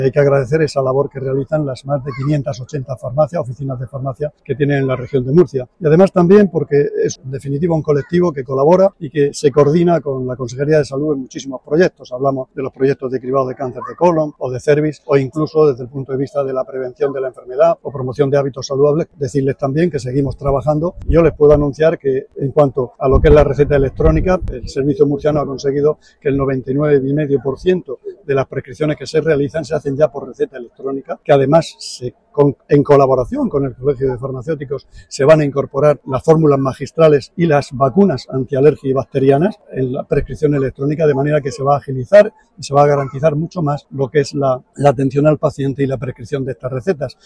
Hay que agradecer esa labor que realizan las más de 580 farmacias, oficinas de farmacia que tienen en la región de Murcia. Y además también porque es en definitiva un colectivo que colabora y que se coordina con la Consejería de Salud en muchísimos proyectos. Hablamos de los proyectos de cribado de cáncer de colon o de cervix, o incluso desde el punto de vista de la prevención de la enfermedad o promoción de hábitos saludables. Decirles también que seguimos trabajando. Yo les puedo anunciar que en cuanto a lo que es la receta electrónica, el servicio murciano ha conseguido que el 99,5% de las prescripciones que se realizan se hacen ya por receta electrónica, que además en colaboración con el Colegio de Farmacéuticos se van a incorporar las fórmulas magistrales y las vacunas antialergia y bacterianas en la prescripción electrónica, de manera que se va a agilizar y se va a garantizar mucho más lo que es la atención al paciente y la prescripción de estas recetas.